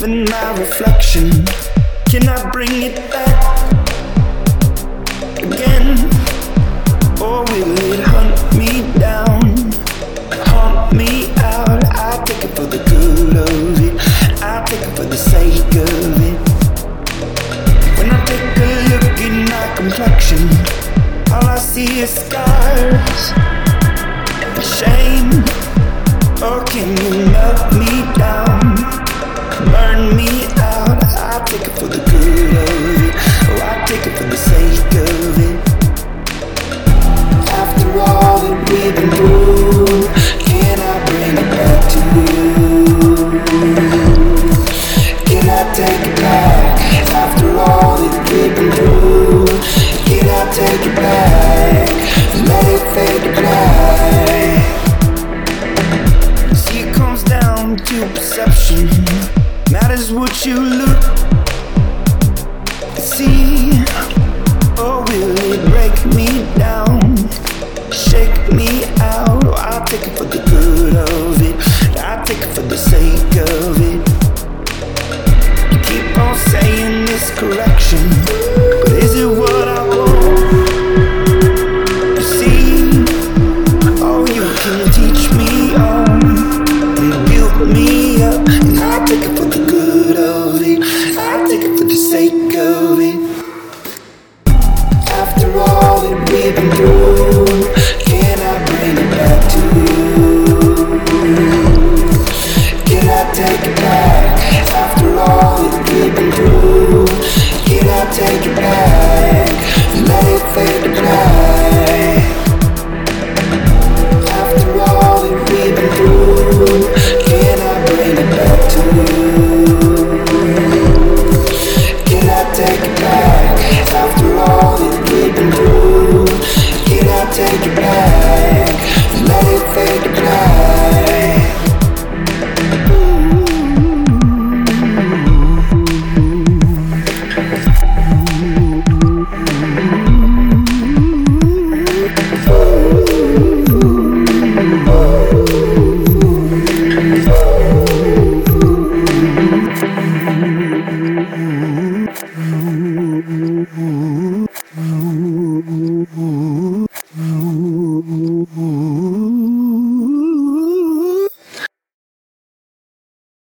and my reflection. Can I bring it back again? Or will it hunt me down, haunt me out? I take it for the good of it, I take it for the sake of it. When I take a look at my complexion, all I see is scars and shame. Or can you melt me down, burn me out? I take it for the good of it, oh, I take it for the sake of it. After all that we've been through, can I bring it back to you? Can I take it back? After all that we've been through, can I take it back? Let it fade to black. See, it comes down to perception. Matters what you look see. Or will it break me down, shake me out? Oh, I'll take it for the good of it, I'll take it for the sake of it. You keep on saying this correction, but is it what I want? You see, oh, you can teach me on and build me up, and I'll take it for the good of it, I'll take it for the sake of it. After all that we've been through, can I bring it back to you? Can I take it back? After all that we've been through, can I take it back? Let it fade to black. After all that we've been through, can I bring it back to you? Can I take it back? After all that we've been through, can I take it back? Let it fade to black.